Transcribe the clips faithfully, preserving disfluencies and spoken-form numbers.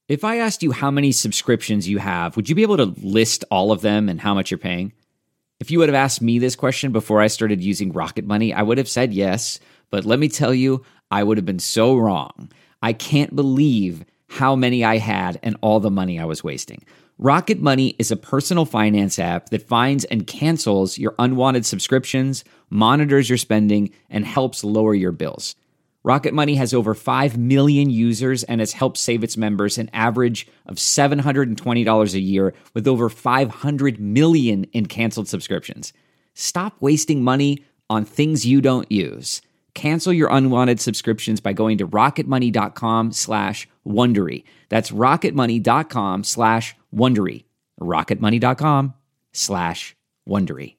If I asked you how many subscriptions you have, would you be able to list all of them and how much you're paying? If you would have asked me this question before I started using Rocket Money, I would have said yes, but let me tell you, I would have been so wrong. I can't believe how many I had and all the money I was wasting. Rocket Money is a personal finance app that finds and cancels your unwanted subscriptions, monitors your spending, and helps lower your bills. Rocket Money has over five million users and has helped save its members an average of seven hundred twenty dollars a year with over five hundred million in canceled subscriptions. Stop wasting money on things you don't use. Cancel your unwanted subscriptions by going to rocketmoney.com slash Wondery. That's rocketmoney.com slash Wondery. rocketmoney.com slash Wondery.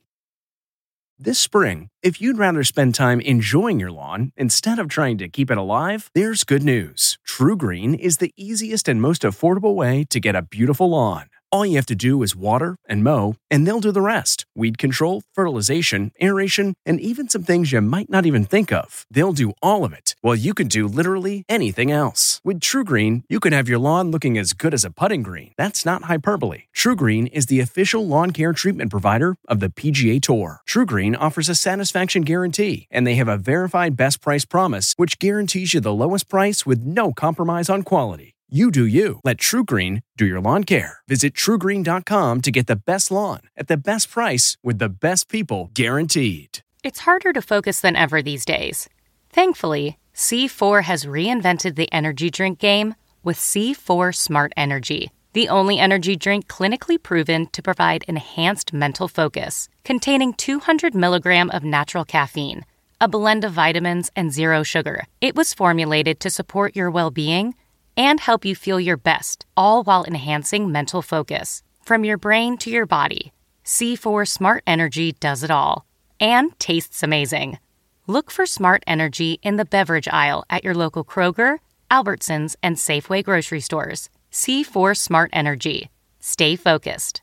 This spring, if you'd rather spend time enjoying your lawn instead of trying to keep it alive, there's good news. TruGreen is the easiest and most affordable way to get a beautiful lawn. All you have to do is water and mow, and they'll do the rest. Weed control, fertilization, aeration, and even some things you might not even think of. They'll do all of it, while you can do literally anything else. With TruGreen, you can have your lawn looking as good as a putting green. That's not hyperbole. TruGreen is the official lawn care treatment provider of the P G A Tour. TruGreen offers a satisfaction guarantee, and they have a verified best price promise, which guarantees you the lowest price with no compromise on quality. You do you. Let TruGreen do your lawn care. Visit True Green dot com to get the best lawn at the best price with the best people guaranteed. It's harder to focus than ever these days. Thankfully, C four has reinvented the energy drink game with C four Smart Energy, the only energy drink clinically proven to provide enhanced mental focus, containing two hundred milligrams of natural caffeine, a blend of vitamins, and zero sugar. It was formulated to support your well-being and help you feel your best, all while enhancing mental focus. From your brain to your body, C four Smart Energy does it all. And tastes amazing. Look for Smart Energy in the beverage aisle at your local Kroger, Albertsons, and Safeway grocery stores. C four Smart Energy. Stay focused.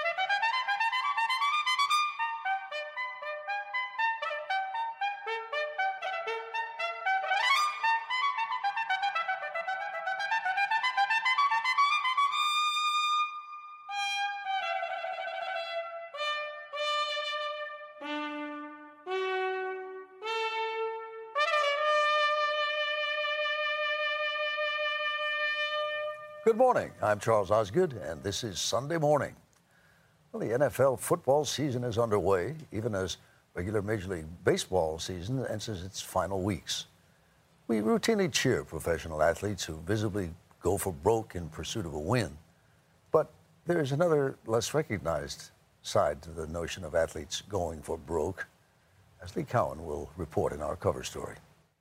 Good morning. I'm Charles Osgood, and this is Sunday Morning. Well, the N F L football season is underway, even as regular Major League Baseball season enters its final weeks. We routinely cheer professional athletes who visibly go for broke in pursuit of a win. But there's another less recognized side to the notion of athletes going for broke, as Lee Cowan will report in our cover story.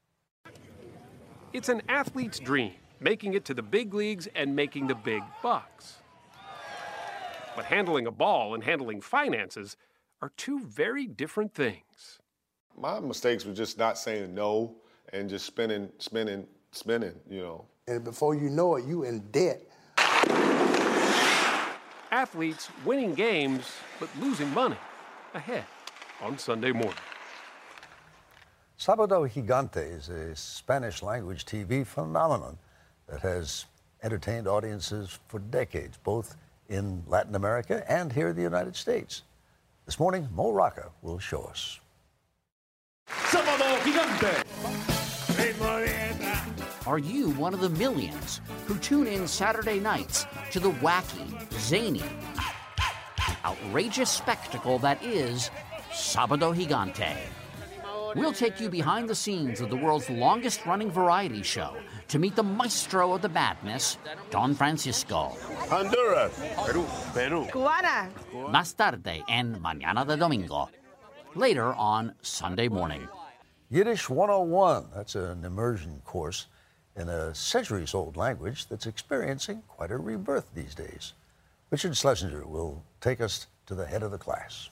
It's an athlete's dream, making it to the big leagues and making the big bucks. But handling a ball and handling finances are two very different things. My mistakes were just not saying no and just spending, spending, spending, you know. And before you know it, you in debt. Athletes winning games, but losing money. Ahead on Sunday Morning. Sábado Gigante is a Spanish-language T V phenomenon that has entertained audiences for decades, both in Latin America and here in the United States. This morning, Mo Rocca will show us. Sábado Gigante. Are you one of the millions who tune in Saturday nights to the wacky, zany, outrageous spectacle that is Sábado Gigante? We'll take you behind the scenes of the world's longest-running variety show to meet the maestro of the madness, Don Francisco. Honduras. Peru. Peru. Cubana. Más tarde en Mañana de Domingo. Later on Sunday Morning. Yiddish one oh one, that's an immersion course in a centuries-old language that's experiencing quite a rebirth these days. Richard Schlesinger will take us to the head of the class.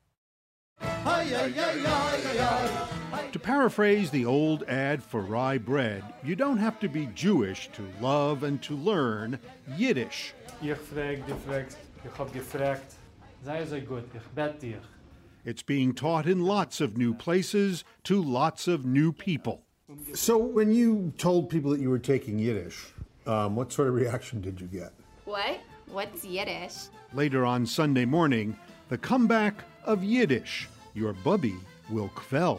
To paraphrase the old ad for rye bread, you don't have to be Jewish to love and to learn Yiddish. Ich frag, du fragst, ich hab gefragt. Sei so gut, ich bet dir. It's being taught in lots of new places to lots of new people. So when you told people that you were taking Yiddish, Um, what sort of reaction did you get? What? What's Yiddish? Later on Sunday morning, the comeback of Yiddish. Your bubby will kvell.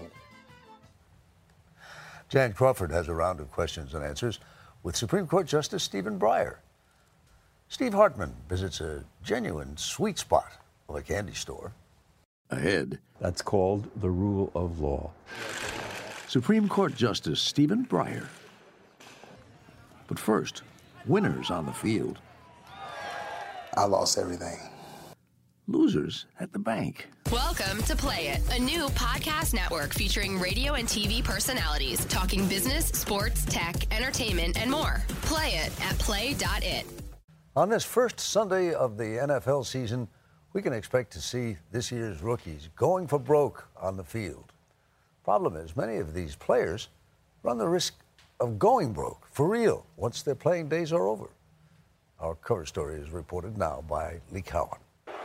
Jan Crawford has a round of questions and answers with Supreme Court Justice Stephen Breyer. Steve Hartman visits a genuine sweet spot of a candy store. Ahead. That's called the rule of law. Supreme Court Justice Stephen Breyer. But first, winners on the field. I lost everything. Losers at the bank. Welcome to Play It, a new podcast network featuring radio and T V personalities talking business, sports, tech, entertainment, and more. Play it at play dot it. On this first Sunday of the N F L season, we can expect to see this year's rookies going for broke on the field. Problem is, many of these players run the risk of going broke for real once their playing days are over. Our cover story is reported now by Lee Cowan.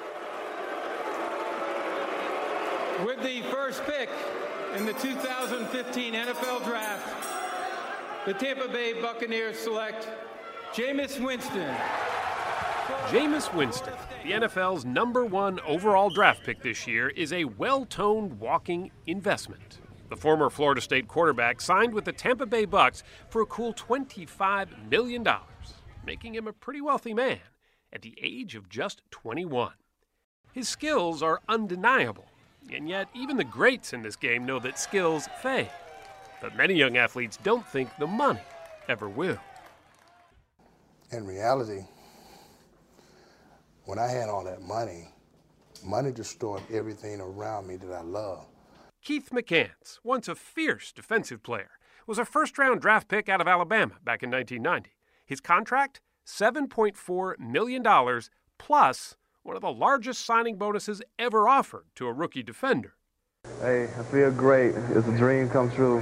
With the first pick in the two thousand fifteen N F L Draft, the Tampa Bay Buccaneers select Jameis Winston. Jameis Winston, the N F L's number one overall draft pick this year, is a well-toned walking investment. The former Florida State quarterback signed with the Tampa Bay Bucs for a cool twenty-five million dollars, making him a pretty wealthy man at the age of just twenty-one. His skills are undeniable, and yet even the greats in this game know that skills fade. But many young athletes don't think the money ever will. In reality, when I had all that money, money destroyed everything around me that I love. Keith McCants, once a fierce defensive player, was a first-round draft pick out of Alabama back in nineteen ninety. His contract, seven point four million dollars, plus one of the largest signing bonuses ever offered to a rookie defender. Hey, I feel great. It's a dream come true.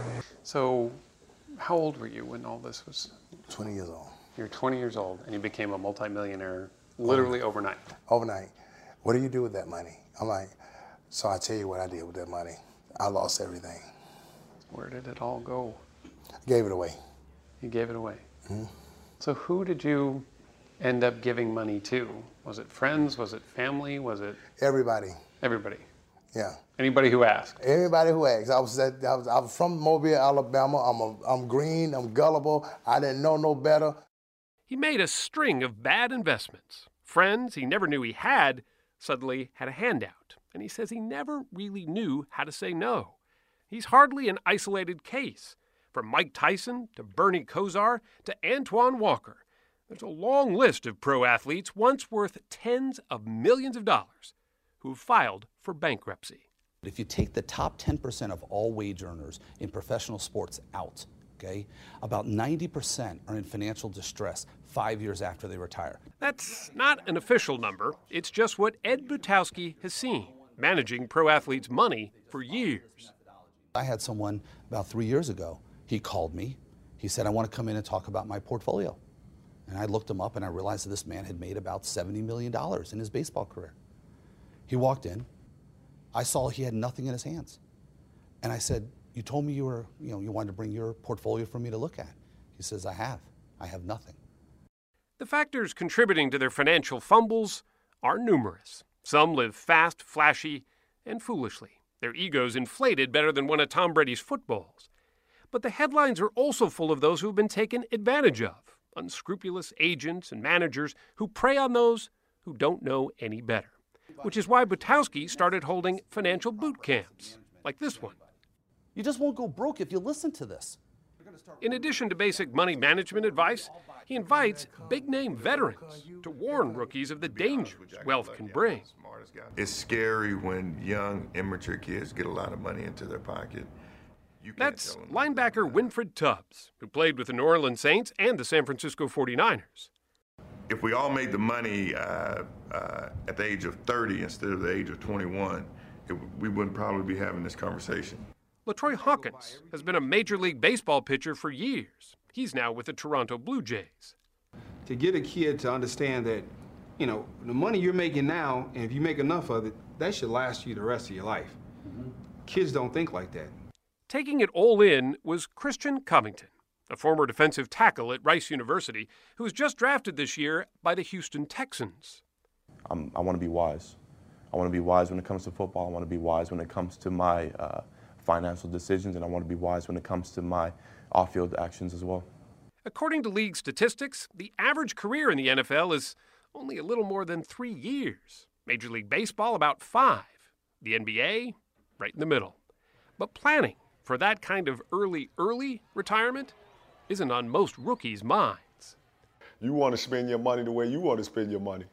So, how old were you when all this was? twenty years old. You're twenty years old, and you became a multimillionaire literally overnight. Overnight. What do you do with that money? I'm like, so I tell you what I did with that money. I lost everything. Where did it all go? I gave it away. You gave it away? Mm-hmm. So who did you end up giving money to? Was it friends? Was it family? Was it? Everybody. Everybody? Yeah. Anybody who asked? Everybody who asked. I was, at, I was, I was from Mobile, Alabama. I'm, a, I'm green. I'm gullible. I didn't know no better. He made a string of bad investments. Friends he never knew he had suddenly had a handout, and he says he never really knew how to say no. He's hardly an isolated case. From Mike Tyson to Bernie Kosar to Antoine Walker, there's a long list of pro athletes once worth tens of millions of dollars who filed for bankruptcy. If you take the top ten percent of all wage earners in professional sports out, okay, about ninety percent are in financial distress five years after they retire. That's not an official number. It's just what Ed Butowski has seen, managing pro athletes' money for years. I had someone about three years ago. He called me. He said, I want to come in and talk about my portfolio. And I looked him up and I realized that this man had made about seventy million dollars in his baseball career. He walked in. I saw he had nothing in his hands. And I said, you told me you were, you know, you wanted to bring your portfolio for me to look at. He says, I have. I have nothing. The factors contributing to their financial fumbles are numerous. Some live fast, flashy, and foolishly. Their egos inflated better than one of Tom Brady's footballs. But the headlines are also full of those who have been taken advantage of, unscrupulous agents and managers who prey on those who don't know any better. Which is why Butowski started holding financial boot camps, like this one. You just won't go broke if you listen to this. In addition to basic money management advice, he invites big-name veterans to warn rookies of the dangers wealth can bring. It's scary when young, immature kids get a lot of money into their pocket. That's linebacker Winfred Tubbs, who played with the New Orleans Saints and the San Francisco forty-niners. If we all made the money uh, uh, at the age of thirty instead of the age of twenty-one, it, we wouldn't probably be having this conversation. LaTroy Hawkins has been a Major League Baseball pitcher for years. He's now with the Toronto Blue Jays. To get a kid to understand that, you know, the money you're making now, and if you make enough of it, that should last you the rest of your life. Mm-hmm. Kids don't think like that. Taking it all in was Christian Covington, a former defensive tackle at Rice University who was just drafted this year by the Houston Texans. I'm, I want to be wise. I want to be wise when it comes to football. I want to be wise when it comes to my uh, financial decisions, and I want to be wise when it comes to my off-field actions as well. According to league statistics, the average career in the N F L is only a little more than three years. Major League Baseball, about five. The N B A, right in the middle. But planning for that kind of early, early retirement isn't on most rookies' minds. You want to spend your money the way you want to spend your money.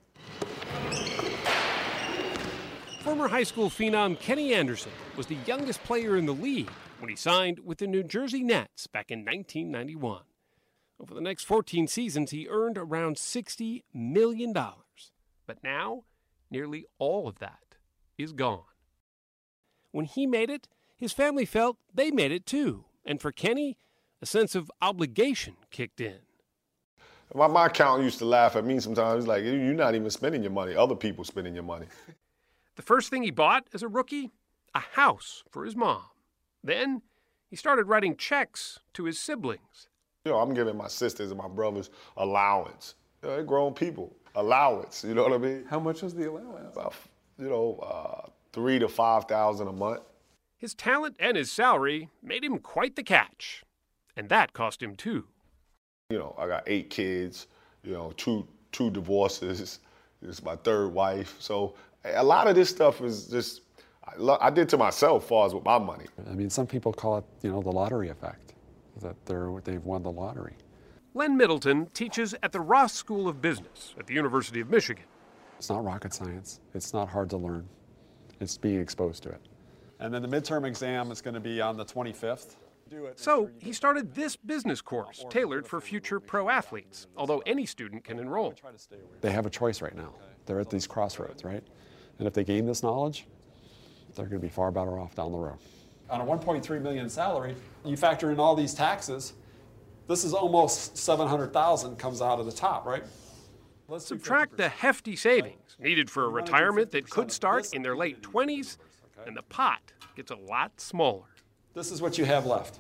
Former high school phenom Kenny Anderson was the youngest player in the league when he signed with the New Jersey Nets back in nineteen ninety-one. Over the next fourteen seasons, he earned around sixty million dollars. But now, nearly all of that is gone. When he made it, his family felt they made it too. And for Kenny, a sense of obligation kicked in. My, my accountant used to laugh at me sometimes. He's like, you're not even spending your money. Other people spending your money. The first thing he bought as a rookie, a house for his mom. Then he started writing checks to his siblings. You know, I'm giving my sisters and my brothers allowance. You know, they're grown people. Allowance, you know what I mean? How much was the allowance? About, you know, uh, three to five thousand a month. His talent and his salary made him quite the catch. And that cost him too. You know, I got eight kids, you know, two two divorces. This is my third wife. So a lot of this stuff is just, I, I did to myself as far as with my money. I mean, some people call it, you know, the lottery effect, that they're, they've won the lottery. Len Middleton teaches at the Ross School of Business at the University of Michigan. It's not rocket science. It's not hard to learn. It's being exposed to it. And then the midterm exam is going to be on the twenty-fifth. So he started this business course tailored for future pro athletes, although any student can enroll. They have a choice right now. They're at these crossroads, right? And if they gain this knowledge, they're going to be far better off down the road. On a one point three million dollars salary, you factor in all these taxes, this is almost seven hundred thousand dollars comes out of the top, right? Let's subtract the hefty savings needed for a retirement that could start in their late twenties, and the pot gets a lot smaller. This is what you have left.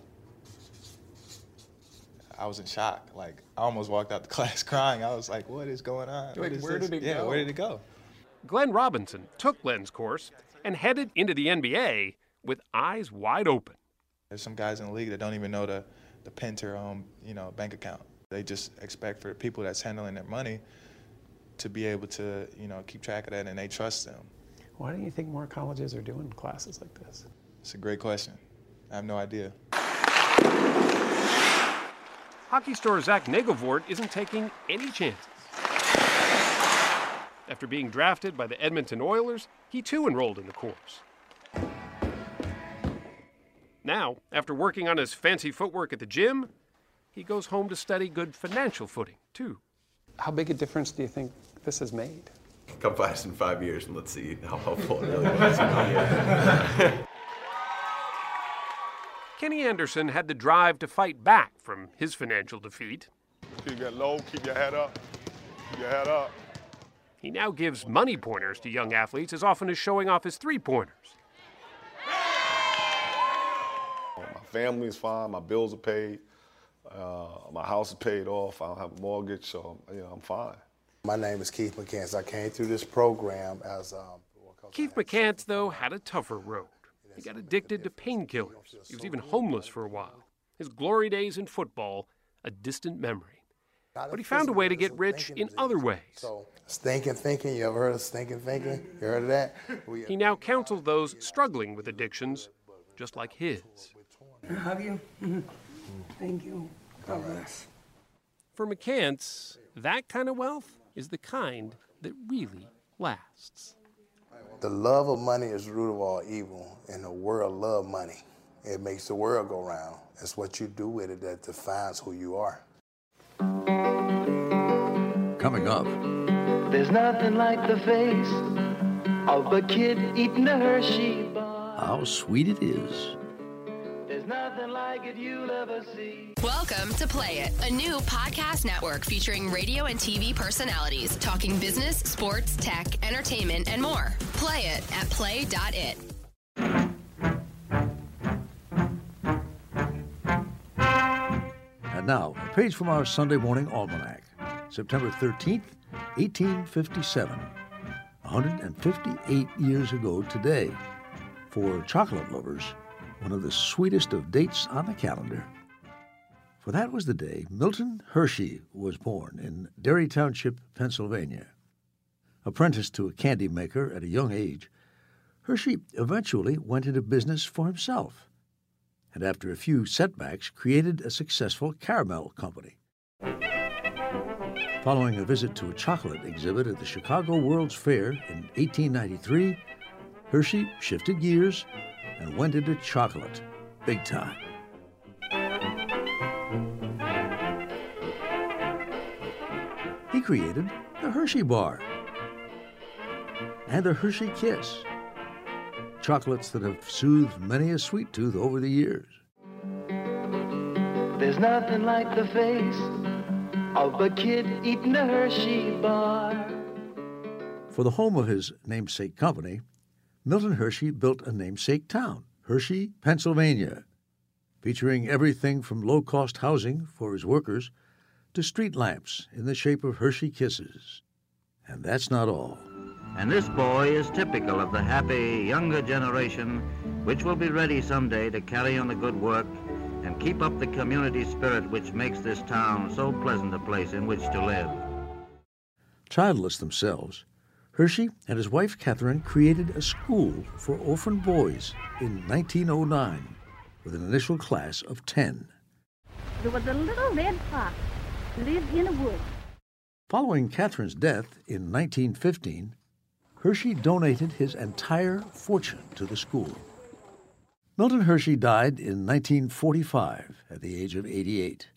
I was in shock. Like, I almost walked out the class crying. I was like, what is going on? Wait, is where this? did it yeah, go? where did it go? Glenn Robinson took Len's course and headed into the N B A with eyes wide open. There's some guys in the league that don't even know the, the pin to their own, you know, bank account. They just expect for the people that's handling their money to be able to, you know, keep track of that, and they trust them. Why do you think more colleges are doing classes like this? It's a great question. I have no idea. Hockey star Zach Nagelvort isn't taking any chances. After being drafted by the Edmonton Oilers, he too enrolled in the course. Now, after working on his fancy footwork at the gym, he goes home to study good financial footing, too. How big a difference do you think this has made? Come by us in five years and let's see how helpful it really was. Kenny Anderson had the drive to fight back from his financial defeat. Keep your low, keep your head up, keep your head up. He now gives money pointers to young athletes as often as showing off his three-pointers. My family's fine, my bills are paid, uh, my house is paid off, I don't have a mortgage, so you know, I'm fine. My name is Keith McCants. I came through this program as... Um, Keith McCants, though, had a tougher road. He got addicted to painkillers. He was even homeless for a while. His glory days in football, a distant memory. But he found a way to get rich in other ways. Stinking thinking, you ever heard of stinking thinking? You heard of that? He now counsels those struggling with addictions, just like his. I hug you. Mm-hmm. Thank you. God bless. For McCants, that kind of wealth is the kind that really lasts. The love of money is the root of all evil, and the world love money. It makes the world go round. It's what you do with it that defines who you are. Coming up. There's nothing like the face of a kid eating a Hershey bar. How sweet it is. There's nothing like it you'll ever see. Welcome to Play It, a new podcast network featuring radio and T V personalities talking business, sports, tech, entertainment, and more. Play it at play dot it. And now, a page from our Sunday morning almanac, September thirteenth, eighteen fifty-seven. one hundred fifty-eight years ago today. For chocolate lovers, one of the sweetest of dates on the calendar. For that was the day Milton Hershey was born in Derry Township, Pennsylvania. Apprenticed to a candy maker at a young age, Hershey eventually went into business for himself, and after a few setbacks, created a successful caramel company. Following a visit to a chocolate exhibit at the Chicago World's Fair in eighteen ninety-three, Hershey shifted gears and went into chocolate, big time. He created the Hershey Bar and the Hershey Kiss, chocolates that have soothed many a sweet tooth over the years. There's nothing like the face of a kid eating a Hershey bar. For the home of his namesake company, Milton Hershey built a namesake town, Hershey, Pennsylvania, featuring everything from low-cost housing for his workers to street lamps in the shape of Hershey Kisses. And that's not all. And this boy is typical of the happy younger generation, which will be ready someday to carry on the good work and keep up the community spirit which makes this town so pleasant a place in which to live. Childless themselves, Hershey and his wife Catherine created a school for orphan boys in nineteen oh nine with an initial class of ten. There was a little red fox lived in a wood. Following Catherine's death in nineteen fifteen, Hershey donated his entire fortune to the school. Milton Hershey died in nineteen forty-five at the age of eighty-eight.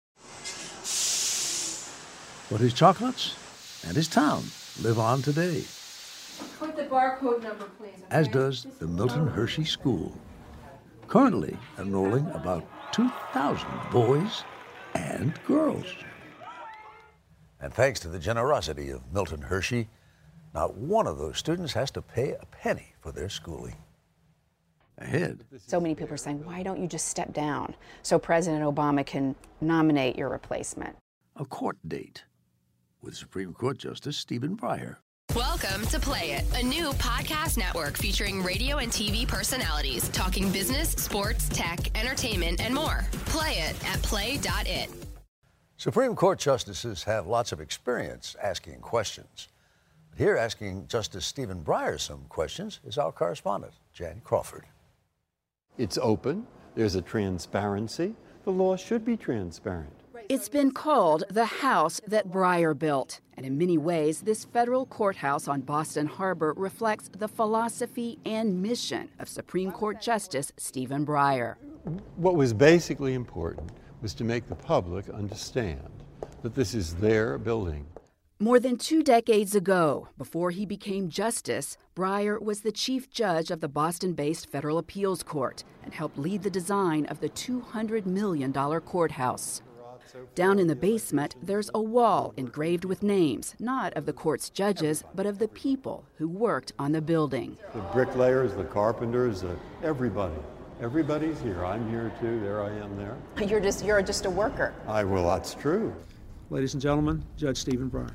But his chocolates and his town live on today. Put the barcode number, please. Okay? As does the Milton Hershey School, currently enrolling about two thousand boys and girls. And thanks to the generosity of Milton Hershey, not one of those students has to pay a penny for their schooling. Ahead. So many people are saying, why don't you just step down so President Obama can nominate your replacement? A court date with Supreme Court Justice Stephen Breyer. Welcome to Play It, a new podcast network featuring radio and T V personalities talking business, sports, tech, entertainment, and more. Play it at play dot it. Supreme Court justices have lots of experience asking questions. But here asking Justice Stephen Breyer some questions is our correspondent, Jan Crawford. It's open. There's a transparency. The law should be transparent. It's been called the house that Breyer built. And in many ways, this federal courthouse on Boston Harbor reflects the philosophy and mission of Supreme Court Justice Stephen Breyer. What was basically important was to make the public understand that this is their building. More than two decades ago, before he became justice, Breyer was the chief judge of the Boston-based Federal Appeals Court and helped lead the design of the two hundred million dollars courthouse. Down in the basement, there's a wall engraved with names, not of the court's judges, but of the people who worked on the building. The bricklayers, the carpenters, uh, everybody. Everybody's here. I'm here too. There I am there. You're just you're just a worker. I well, that's true. Ladies and gentlemen, Judge Stephen Breyer.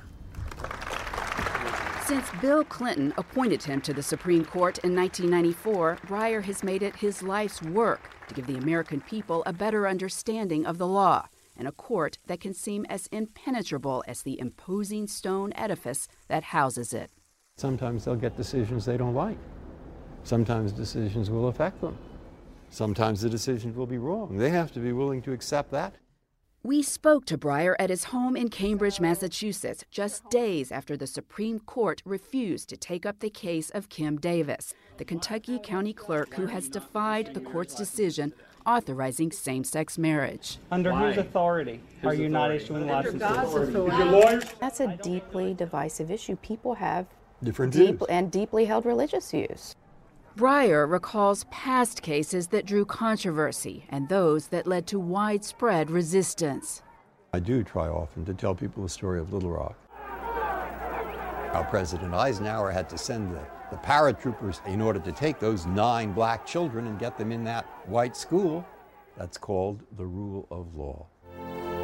Since Bill Clinton appointed him to the Supreme Court in nineteen ninety-four, Breyer has made it his life's work to give the American people a better understanding of the law and a court that can seem as impenetrable as the imposing stone edifice that houses it. Sometimes they'll get decisions they don't like. Sometimes decisions will affect them. Sometimes the decisions will be wrong. They have to be willing to accept that. We spoke to Breyer at his home in Cambridge, Massachusetts, just days after the Supreme Court refused to take up the case of Kim Davis, the Kentucky county clerk who has defied the court's decision authorizing same-sex marriage. Under Why? whose authority Whose are you not authority? issuing Under licenses? God's authority. Your lawyers? That's a deeply divisive issue. People have different deep views and deeply held religious views. Breyer recalls past cases that drew controversy and those that led to widespread resistance. I do try often to tell people the story of Little Rock. How President Eisenhower had to send the, the paratroopers in order to take those nine black children and get them in that white school. That's called the rule of law.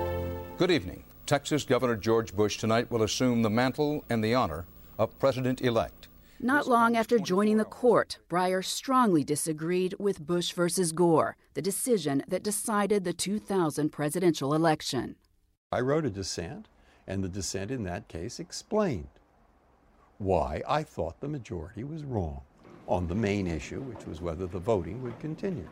Good evening. Texas Governor George Bush tonight will assume the mantle and the honor of president-elect. Not long after joining the court, Breyer strongly disagreed with Bush versus Gore, the decision that decided the two thousand presidential election. I wrote a dissent, and the dissent in that case explained why I thought the majority was wrong on the main issue, which was whether the voting would continue.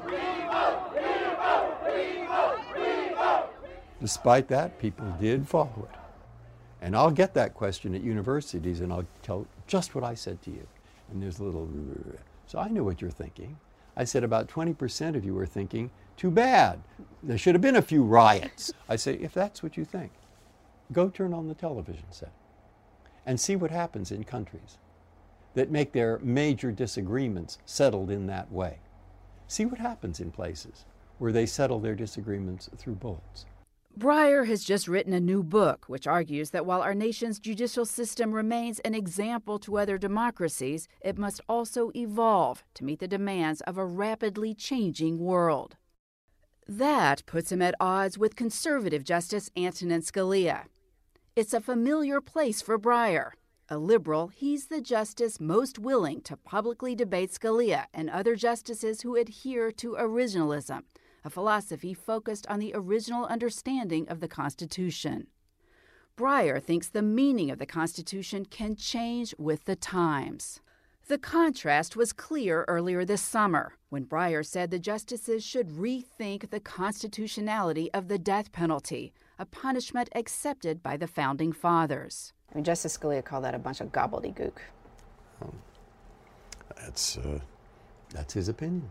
Despite that, people did follow it. And I'll get that question at universities, and I'll tell just what I said to you. And there's a little... So I know what you're thinking. I said about twenty percent of you were thinking, too bad. There should have been a few riots. I say, if that's what you think, go turn on the television set and see what happens in countries that make their major disagreements settled in that way. See what happens in places where they settle their disagreements through bullets. Breyer has just written a new book which argues that while our nation's judicial system remains an example to other democracies, it must also evolve to meet the demands of a rapidly changing world. That puts him at odds with conservative Justice Antonin Scalia. It's a familiar place for Breyer. A liberal, he's the justice most willing to publicly debate Scalia and other justices who adhere to originalism, a philosophy focused on the original understanding of the Constitution. Breyer thinks the meaning of the Constitution can change with the times. The contrast was clear earlier this summer when Breyer said the justices should rethink the constitutionality of the death penalty, a punishment accepted by the Founding Fathers. I mean, Justice Scalia called that a bunch of gobbledygook. Um, that's, uh, that's his opinion.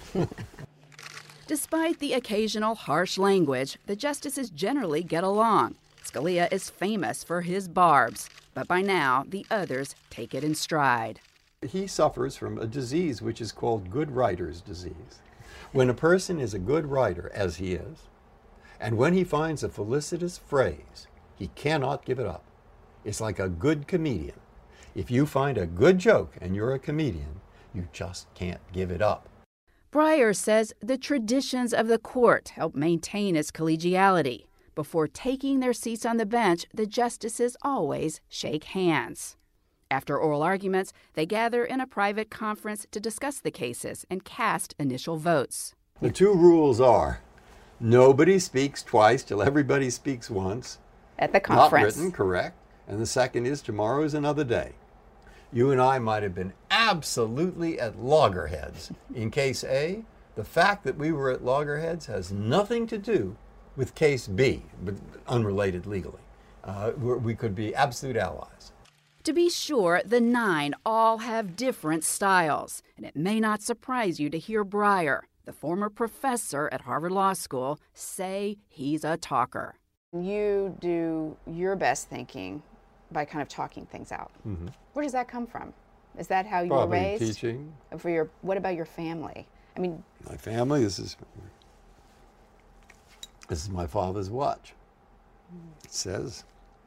Despite the occasional harsh language, the justices generally get along. Scalia is famous for his barbs, but by now the others take it in stride. He suffers from a disease which is called good writer's disease. When a person is a good writer, as he is, and when he finds a felicitous phrase, he cannot give it up. It's like a good comedian. If you find a good joke and you're a comedian, you just can't give it up. Breyer says the traditions of the court help maintain its collegiality. Before taking their seats on the bench, the justices always shake hands. After oral arguments, they gather in a private conference to discuss the cases and cast initial votes. The two rules are, nobody speaks twice till everybody speaks once. At the conference. Not written, correct. And the second is, tomorrow is another day. You and I might have been absolutely at loggerheads. In case A, the fact that we were at loggerheads has nothing to do with case B, but unrelated legally. Uh, we could be absolute allies. To be sure, the nine all have different styles, and it may not surprise you to hear Breyer, the former professor at Harvard Law School, say he's a talker. You do your best thinking by kind of talking things out. Mm-hmm. Where does that come from? Is that how you Probably were raised? Teaching. For your, what about your family? I mean, my family. This is this is my father's watch. It says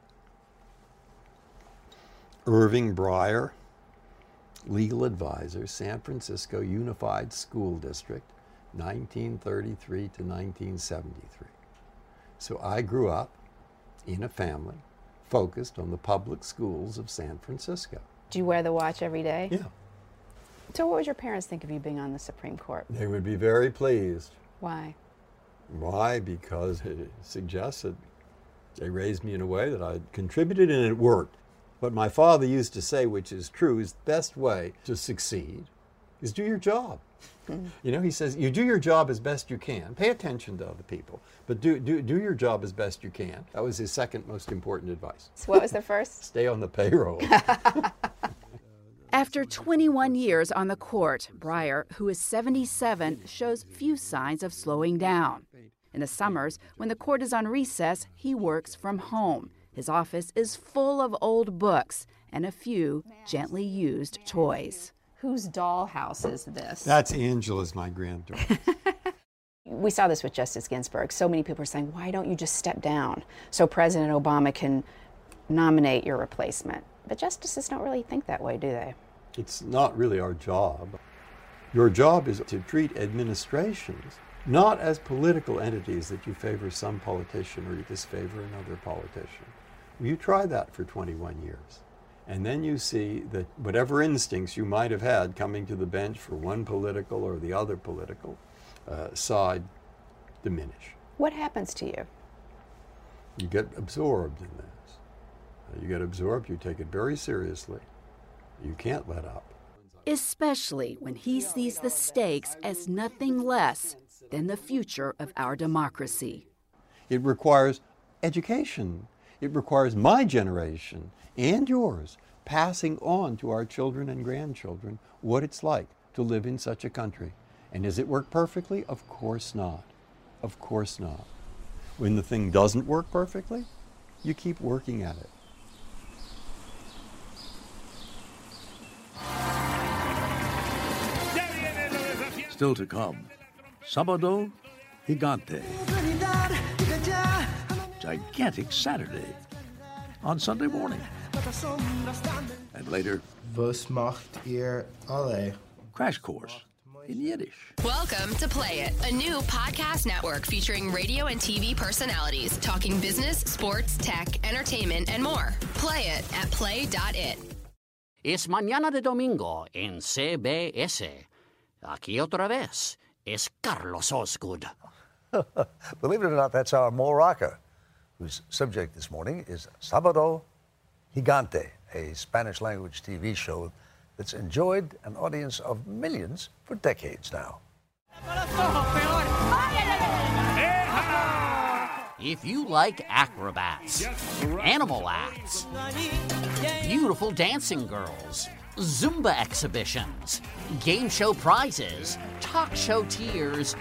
Irving Breyer, legal advisor, San Francisco Unified School District, nineteen thirty-three to nineteen seventy-three. So I grew up in a family focused on the public schools of San Francisco. Do you wear the watch every day? Yeah. So what would your parents think of you being on the Supreme Court? They would be very pleased. Why? Why? Because it suggests that they raised me in a way that I contributed and it worked. What my father used to say, which is true, is the best way to succeed is do your job. Mm. You know, he says, you do your job as best you can. Pay attention to other people, but do, do, do your job as best you can. That was his second most important advice. So what was the first? Stay on the payroll. After twenty-one years on the court, Breyer, who is seventy-seven, shows few signs of slowing down. In the summers, when the court is on recess, he works from home. His office is full of old books and a few gently used toys. Whose dollhouse is this? That's Angela's, my granddaughter. We saw this with Justice Ginsburg. So many people are saying, why don't you just step down so President Obama can nominate your replacement? But justices don't really think that way, do they? It's not really our job. Your job is to treat administrations not as political entities that you favor some politician or you disfavor another politician. You try that for twenty-one years. And then you see that whatever instincts you might have had coming to the bench for one political or the other political uh, side diminish. What happens to you? You get absorbed in this. Uh, you get absorbed, you take it very seriously. You can't let up. Especially when he sees the stakes as nothing less than the future of our democracy. It requires education. It requires my generation and yours passing on to our children and grandchildren what it's like to live in such a country. And does it work perfectly? Of course not. Of course not. When the thing doesn't work perfectly, you keep working at it. Still to come, Sábado Gigante. Gigantic Saturday on Sunday morning. And later, Was macht ihr alle? Crash Course in Yiddish. Welcome to Play It, a new podcast network featuring radio and T V personalities talking business, sports, tech, entertainment, and more. Play it at play dot it. Es mañana de domingo en C B S. Aquí otra vez es Carlos Osgood. Believe it or not, that's our Mo Rocca, whose subject this morning is Sábado Gigante, a Spanish-language T V show that's enjoyed an audience of millions for decades now. If you like acrobats, animal acts, beautiful dancing girls, Zumba exhibitions, game show prizes, talk show tears,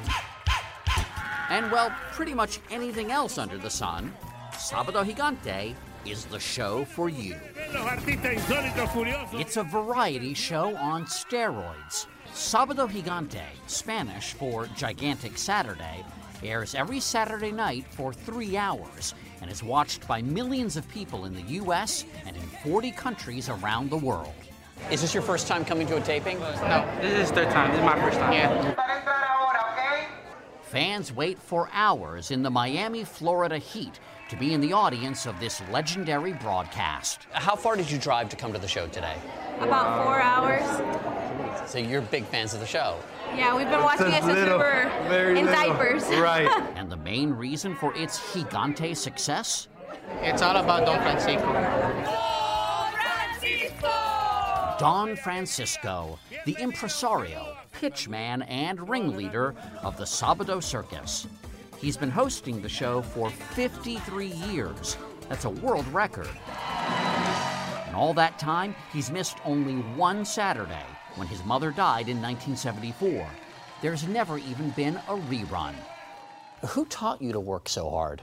and, well, pretty much anything else under the sun, Sábado Gigante is the show for you. It's a variety show on steroids. Sábado Gigante, Spanish for Gigantic Saturday, airs every Saturday night for three hours and is watched by millions of people in the U S and in forty countries around the world. Is this your first time coming to a taping? No, this is third time. This is my first time. Yeah. Fans wait for hours in the Miami, Florida heat to be in the audience of this legendary broadcast. How far did you drive to come to the show today? About four hours. So you're big fans of the show. Yeah, we've been watching it since we were in diapers. Right. And the main reason for its Gigante success? It's all about Don Francisco. Don Francisco, the impresario, pitchman, and ringleader of the Sábado Circus. He's been hosting the show for fifty-three years. That's a world record. In all that time, he's missed only one Saturday, when his mother died in nineteen seventy-four. There's never even been a rerun. Who taught you to work so hard?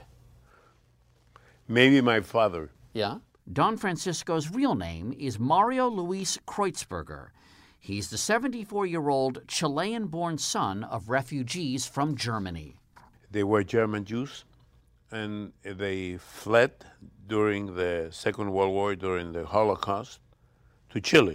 Maybe my father. Yeah? Don Francisco's real name is Mario Luis Kreutzberger. He's the seventy-four-year-old Chilean-born son of refugees from Germany. They were German Jews, and they fled during the Second World War, during the Holocaust, to Chile.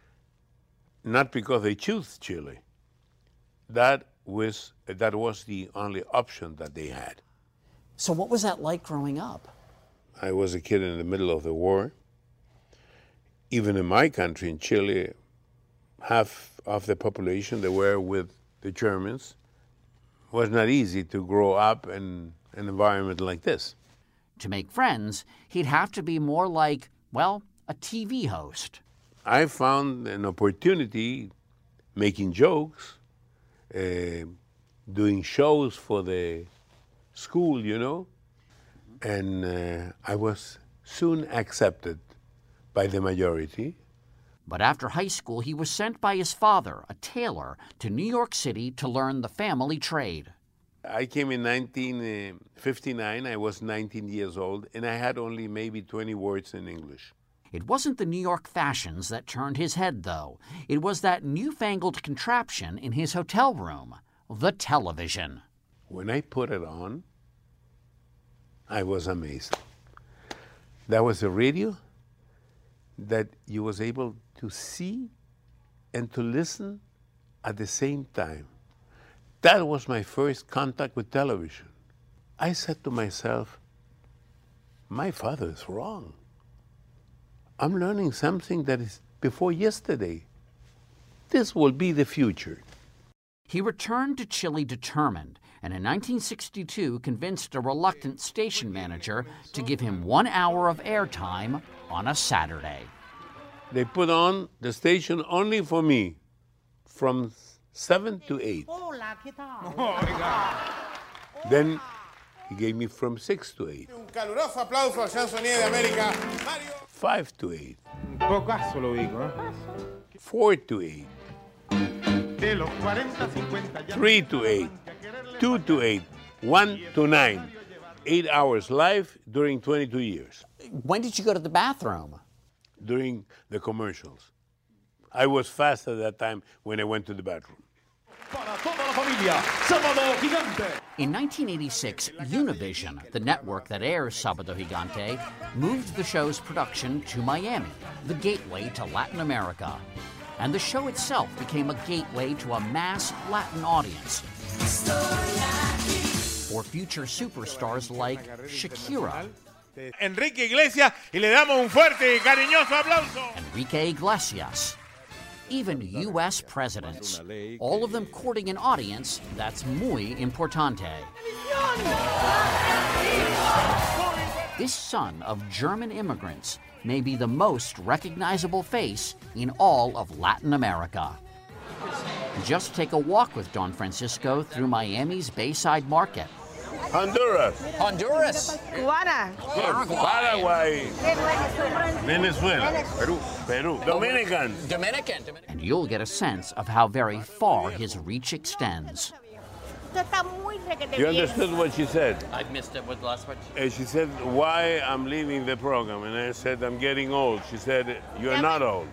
Not because they chose Chile. That was, that was the only option that they had. So what was that like growing up? I was a kid in the middle of the war. Even in my country, in Chile, half of the population that were with the Germans. It was not easy to grow up in an environment like this. To make friends, he'd have to be more like, well, a T V host. I found an opportunity making jokes, uh, doing shows for the school, you know, and uh, I was soon accepted by the majority. But after high school, he was sent by his father, a tailor, to New York City to learn the family trade. I came in nineteen fifty-nine. I was nineteen years old, and I had only maybe twenty words in English. It wasn't the New York fashions that turned his head, though. It was that newfangled contraption in his hotel room, the television. When I put it on, I was amazed. That was a radio that you was able to see and to listen at the same time. That was my first contact with television. I said to myself, my father is wrong. I'm learning something that is before yesterday. This will be the future. He returned to Chile determined, and in nineteen sixty-two convinced a reluctant station manager to give him one hour of airtime on a Saturday. They put on the station only for me, from seven to eight. Then he gave me from six to eight. Un caluroso aplauso al Chansonnier de América, Mario. Five to eight. Pocaso lo digo, ¿eh? Four to eight. Three to eight. Two to eight. One to nine. Eight hours live during twenty-two years. When did you go to the bathroom? During the commercials. I was fast at that time when I went to the bathroom. In nineteen eighty-six, Univision, the network that airs Sábado Gigante, moved the show's production to Miami, the gateway to Latin America. And the show itself became a gateway to a mass Latin audience for future superstars like Shakira, Enrique Iglesias, y le damos un fuerte y cariñoso aplauso. Enrique Iglesias, even U S presidents, all of them courting an audience that's muy importante. This son of German immigrants may be the most recognizable face in all of Latin America. Just take a walk with Don Francisco through Miami's Bayside Market. Honduras. Honduras. Guara. Paraguay. Venezuela. Peru. Peru. Dominicans. Dominican. And you'll get a sense of how very far his reach extends. You understood what she said? I missed it with the last word. Uh, she said, why I'm leaving the program. And I said, I'm getting old. She said, you're not old.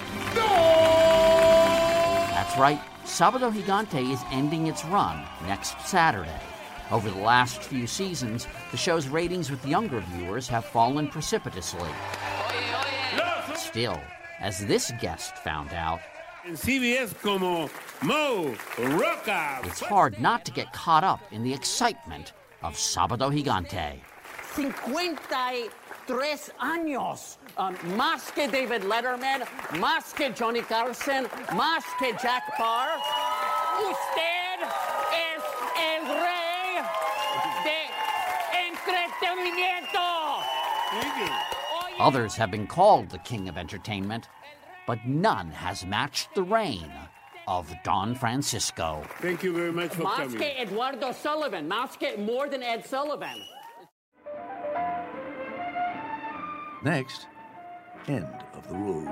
That's right. Sábado Gigante is ending its run next Saturday. Over the last few seasons, the show's ratings with younger viewers have fallen precipitously. Still, as this guest found out, En C B S como Mo Roca. It's hard not to get caught up in the excitement of Sábado Gigante. cincuenta y tres años. Um, más que David Letterman, más que Johnny Carson, más que Jack Parr. Usted es el rey de entretenimiento. Others have been called the king of entertainment, but none has matched the reign of Don Francisco. Thank you very much for Más coming. que Eduardo Sullivan, más que more than Ed Sullivan. Next, end of the road.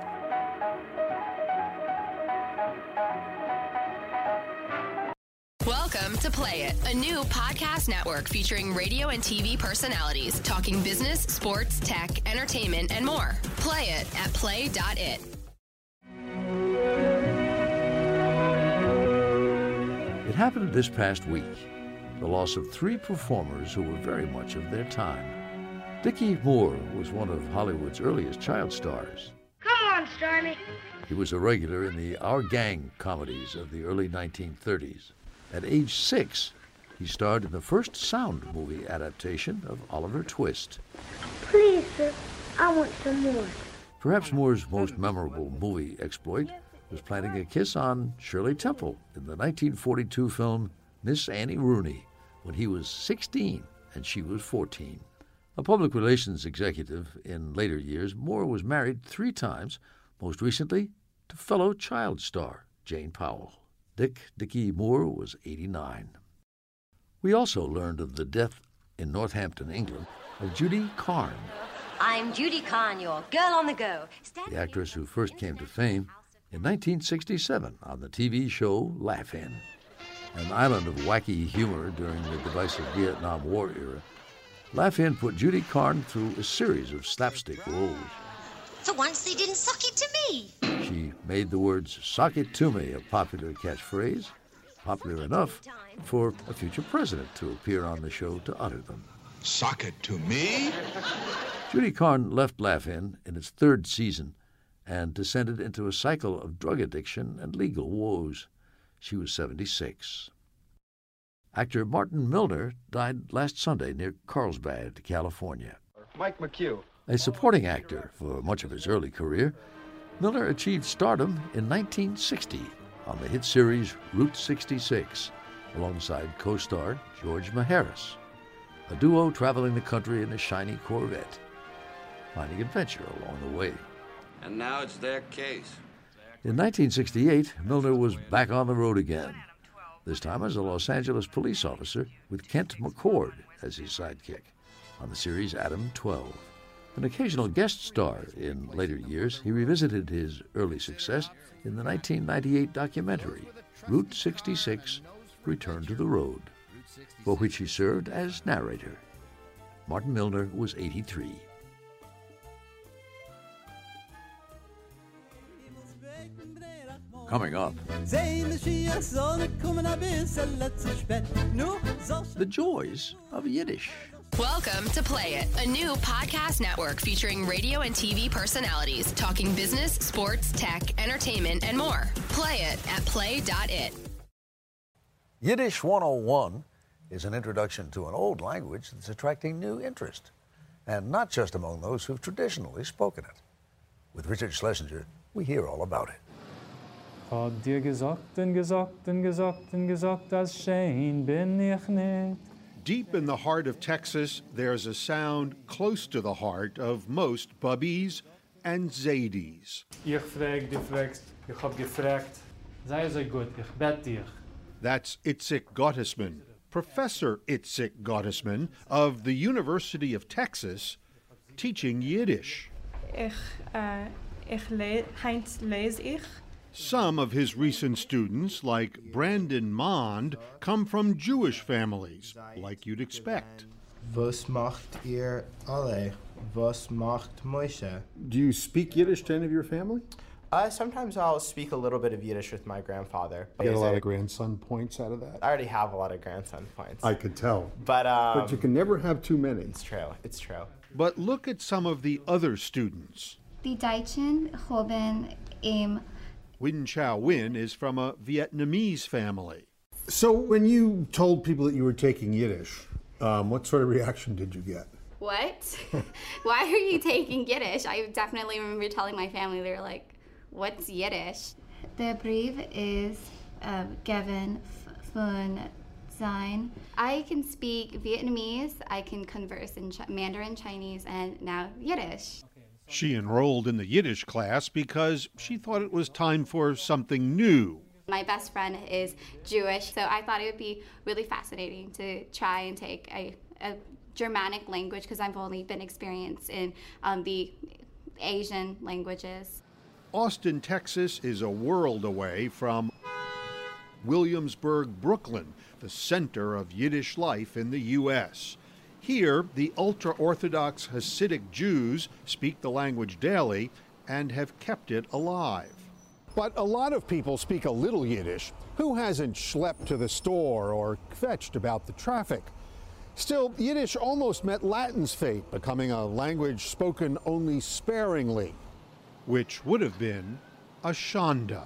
Welcome to Play It, a new podcast network featuring radio and T V personalities talking business, sports, tech, entertainment, and more. Play it at play dot it. It happened this past week, the loss of three performers who were very much of their time. Dickie Moore was one of Hollywood's earliest child stars. Come on, Stormy. He was a regular in the Our Gang comedies of the early nineteen thirties. At age six, he starred in the first sound movie adaptation of Oliver Twist. Please, sir, I want some more. Perhaps Moore's most memorable movie exploit was planting a kiss on Shirley Temple in the nineteen forty-two film Miss Annie Rooney, when he was sixteen and she was fourteen. A public relations executive in later years, Moore was married three times, most recently to fellow child star Jane Powell. Dick Dickie Moore was eighty-nine. We also learned of the death in Northampton, England, of Judy Carne, I'm Judy Carne, your girl on the go. the actress who first came to fame in nineteen sixty-seven on the T V show Laugh-In. An island of wacky humor during the divisive Vietnam War era, Laugh-In put Judy Carne through a series of slapstick roles. For once, they didn't suck it to me. She made the words "sock it to me" a popular catchphrase, popular enough for a future president to appear on the show to utter them. Sock it to me? Judy Carne left Laugh-In in its third season and descended into a cycle of drug addiction and legal woes. She was seventy-six. Actor Martin Milner died last Sunday near Carlsbad, California. Mike McHugh. A supporting actor for much of his early career, Milner achieved stardom in nineteen sixty on the hit series Route sixty-six, alongside co-star George Maharis, a duo traveling the country in a shiny Corvette, finding adventure along the way. And now it's their case. In nineteen sixty-eight, Milner was back on the road again, this time as a Los Angeles police officer with Kent McCord as his sidekick on the series Adam twelve. An occasional guest star in later years, he revisited his early success in the nineteen ninety-eight documentary Route sixty-six, Return to the Road, for which he served as narrator. Martin Milner was eighty-three. Coming up, the joys of Yiddish. Welcome to Play It, a new podcast network featuring radio and T V personalities talking business, sports, tech, entertainment, and more. Play it at play dot it. Yiddish one oh one is an introduction to an old language that's attracting new interest, and not just among those who've traditionally spoken it. With Richard Schlesinger, we hear all about it. Hat dir gesagt, und gesagt, und gesagt, und gesagt, das schön bin ich nicht. Deep in the heart of Texas, there's a sound close to the heart of most Bubbies and Zadies. Ich frag, du fragst, ich hab gefragt. Sei so gut, ich bet dich. That's Itzik Gottesman, Professor Itzik Gottesman of the University of Texas, teaching Yiddish. Ich, uh, ich le Heinz lese ich. Some of his recent students, like Brandon Mond, come from Jewish families, like you'd expect. Was macht ihr alle? Was macht Moshe? Do you speak Yiddish to any of your family? Uh, sometimes I'll speak a little bit of Yiddish with my grandfather. You get a lot of grandson points out of that? I already have a lot of grandson points. I could tell. But, um, but you can never have too many. It's true. It's true. But look at some of the other students. Die Deutschen haben im Win Chao Win is from a Vietnamese family. So when you told people that you were taking Yiddish, um, what sort of reaction did you get? What? Why are you taking Yiddish? I definitely remember telling my family, they were like, what's Yiddish? Der Brief is uh, given von sein. I can speak Vietnamese, I can converse in Ch- Mandarin, Chinese, and now Yiddish. She enrolled in the Yiddish class because she thought it was time for something new. My best friend is Jewish, so I thought it would be really fascinating to try and take a, a Germanic language because I've only been experienced in um, the Asian languages. Austin, Texas is a world away from Williamsburg, Brooklyn, the center of Yiddish life in the U S Here, the ultra-Orthodox Hasidic Jews speak the language daily and have kept it alive. But a lot of people speak a little Yiddish. Who hasn't schlepped to the store or fetched about the traffic? Still, Yiddish almost met Latin's fate, becoming a language spoken only sparingly. Which would have been a shanda.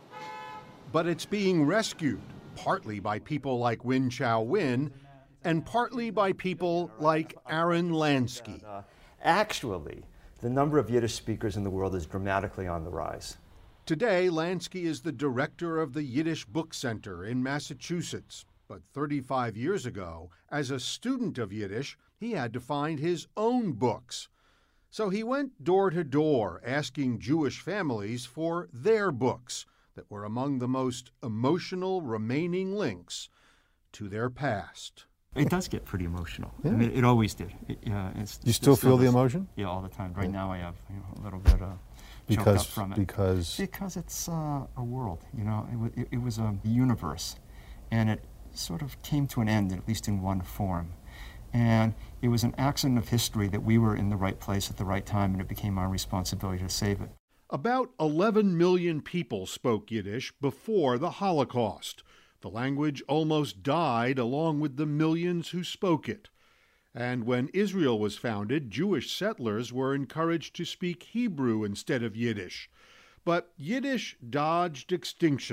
But it's being rescued, partly by people like Win Chao Win, and partly by people like Aaron Lansky. Uh, actually, the number of Yiddish speakers in the world is dramatically on the rise. Today, Lansky is the director of the Yiddish Book Center in Massachusetts. But thirty-five years ago, as a student of Yiddish, he had to find his own books. So he went door to door asking Jewish families for their books that were among the most emotional remaining links to their past. It does get pretty emotional. Yeah. I mean, it always did. It, uh, it's, you still it feel the does. emotion? Yeah, all the time. Right now I have you know, a little bit uh, choked because, up from it. Because? Because it's uh, a world, you know. It, w- it, it was a universe, and it sort of came to an end, at least in one form. And it was an accident of history that we were in the right place at the right time, and it became our responsibility to save it. About eleven million people spoke Yiddish before the Holocaust. The language almost died along with the millions who spoke it. And when Israel was founded, Jewish settlers were encouraged to speak Hebrew instead of Yiddish. But Yiddish dodged extinction.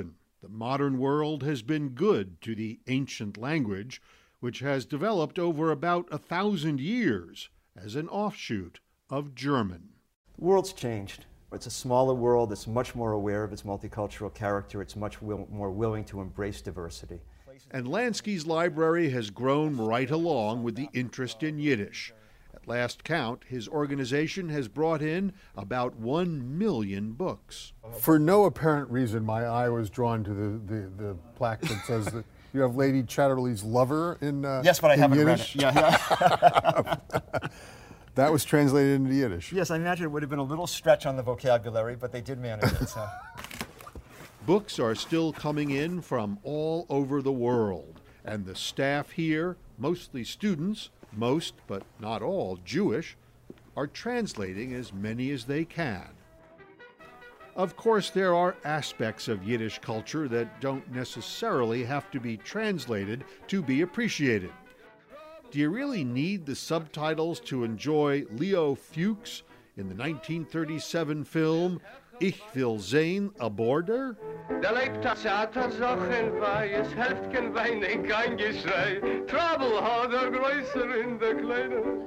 The modern world has been good to the ancient language, which has developed over about a thousand years as an offshoot of German. The world's changed. It's a smaller world. It's much more aware of its multicultural character. It's much will, more willing to embrace diversity. And Lansky's library has grown right along with the interest in Yiddish. At last count, his organization has brought in about one million books. For no apparent reason, my eye was drawn to the, the, the plaque that says that you have Lady Chatterley's lover in uh, Yes, but I in haven't Yiddish. read it. Yeah, yeah. That was translated into Yiddish. Yes, I imagine it would have been a little stretch on the vocabulary, but they did manage it. So. Books are still coming in from all over the world, and the staff here, mostly students, most but not all Jewish, are translating as many as they can. Of course, there are aspects of Yiddish culture that don't necessarily have to be translated to be appreciated. Do you really need the subtitles to enjoy Leo Fuchs in the nineteen thirty-seven film Ich will sehen a Border? Da lebt a Theater Sachen bei, es helft kein Weinen, kein Geschrei. Trouble hat er größer in der Kleine.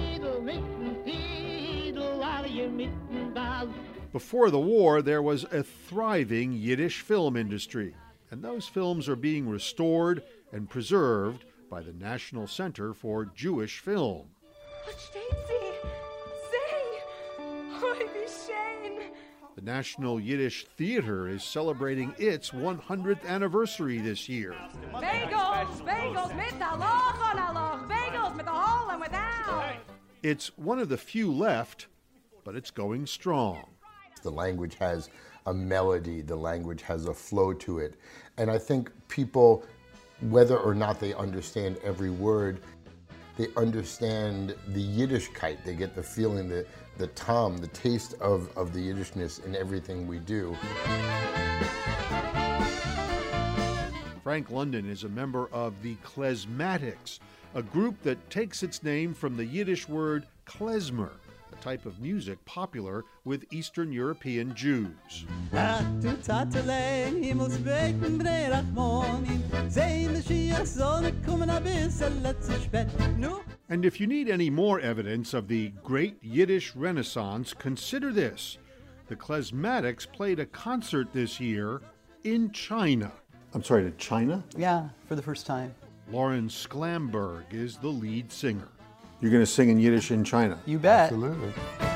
Before the war, there was a thriving Yiddish film industry, and those films are being restored and preserved by the National Center for Jewish Film. Was steht sie? Sing! Oi, wie schön! The National Yiddish Theater is celebrating its one hundredth anniversary this year. Bagels! Bagels mit a loch on a loch! Bagels with a hole and without! It's one of the few left, but it's going strong. The language has a melody, the language has a flow to it. And I think people, whether or not they understand every word, they understand the Yiddishkeit. They get the feeling, the, the tom, the taste of, of the Yiddishness in everything we do. Frank London is a member of the Klezmatics, a group that takes its name from the Yiddish word klezmer, a type of music popular with Eastern European Jews. And if you need any more evidence of the great Yiddish Renaissance, consider this. The Klezmatics played a concert this year in China. I'm sorry, to China? Yeah, for the first time. Lauren Sklamberg is the lead singer. You're going to sing in Yiddish in China? You bet. Absolutely.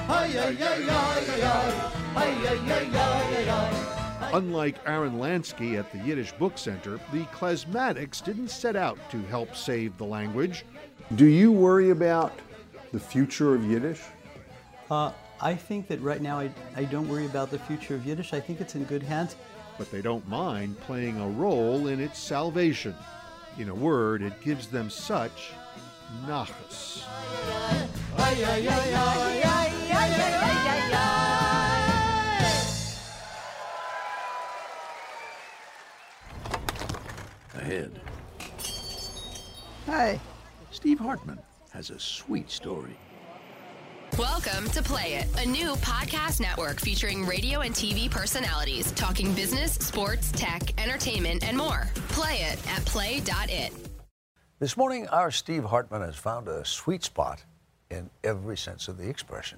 Unlike Aaron Lansky at the Yiddish Book Center, the Klezmatics didn't set out to help save the language. Do you worry about the future of Yiddish? Uh, I think that right now I, I don't worry about the future of Yiddish. I think it's in good hands. But they don't mind playing a role in its salvation. In a word, it gives them such nachas. Ahead. Hi. Steve Hartman has a sweet story. Welcome to Play It, a new podcast network featuring radio and T V personalities talking business, sports, tech, entertainment, and more. Play it at play dot it. This morning, our Steve Hartman has found a sweet spot in every sense of the expression.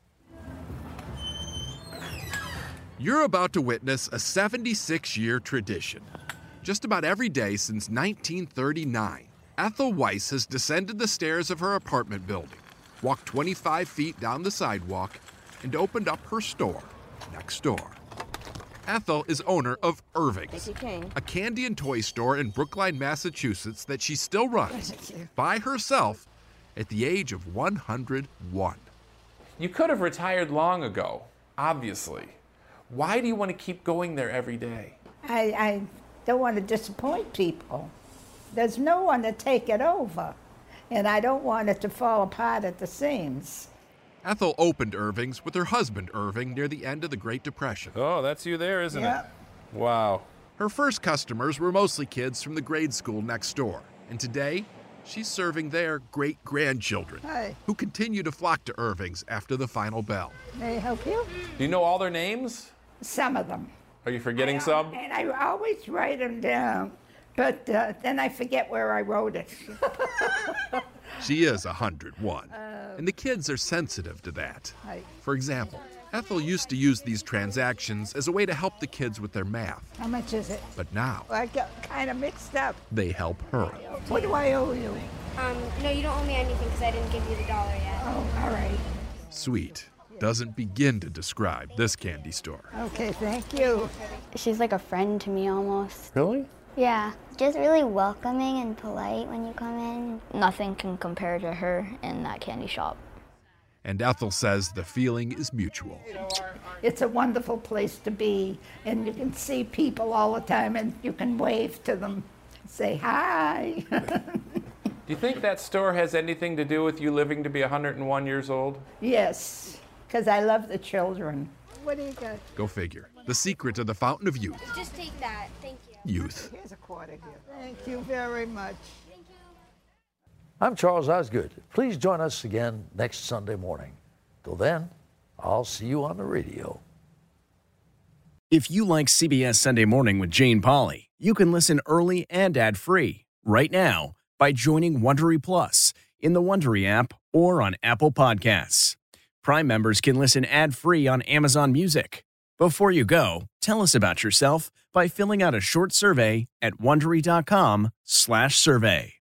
You're about to witness a seventy-six year tradition. Just about every day since nineteen thirty-nine, Ethel Weiss has descended the stairs of her apartment building, walked twenty-five feet down the sidewalk, and opened up her store next door. Ethel is owner of Irving's, a candy and toy store in Brookline, Massachusetts that she still runs by herself at the age of one hundred one. You could have retired long ago, obviously. Why do you want to keep going there every day? I, I don't want to disappoint people. There's no one to take it over, and I don't want it to fall apart at the seams. Ethel opened Irving's with her husband Irving near the end of the Great Depression. Oh, that's you there, isn't Yep. it? Wow. Her first customers were mostly kids from the grade school next door, and today she's serving their great-grandchildren, Hi. who continue to flock to Irving's after the final bell. May I help you? Do you know all their names? Some of them. Are you forgetting some? And I always write them down, but uh, then I forget where I wrote it. She is one hundred one, and the kids are sensitive to that. For example, Ethel used to use these transactions as a way to help the kids with their math. How much is it? But now, I got kind of mixed up. they help her. What do I owe you? Um, no, you don't owe me anything because I didn't give you the dollar yet. Oh, all right. Sweet doesn't begin to describe this candy store. Okay, thank you. She's like a friend to me almost. Really? Yeah, just really welcoming and polite when you come in. Nothing can compare to her in that candy shop. And Ethel says the feeling is mutual. It's a wonderful place to be, and you can see people all the time, and you can wave to them, say hi. Do you think that store has anything to do with you living to be one hundred one years old? Yes, because I love the children. What do you got? Go figure. The secret of the fountain of youth. Just take that. Thank you. Youth. Here's a quarter here. Thank you very much. I'm Charles Osgood. Please join us again next Sunday morning. Till then, I'll see you on the radio. If you like C B S Sunday Morning with Jane Pauley, you can listen early and ad-free right now by joining Wondery Plus in the Wondery app or on Apple Podcasts. Prime members can listen ad-free on Amazon Music. Before you go, tell us about yourself by filling out a short survey at wondery dot com slash survey.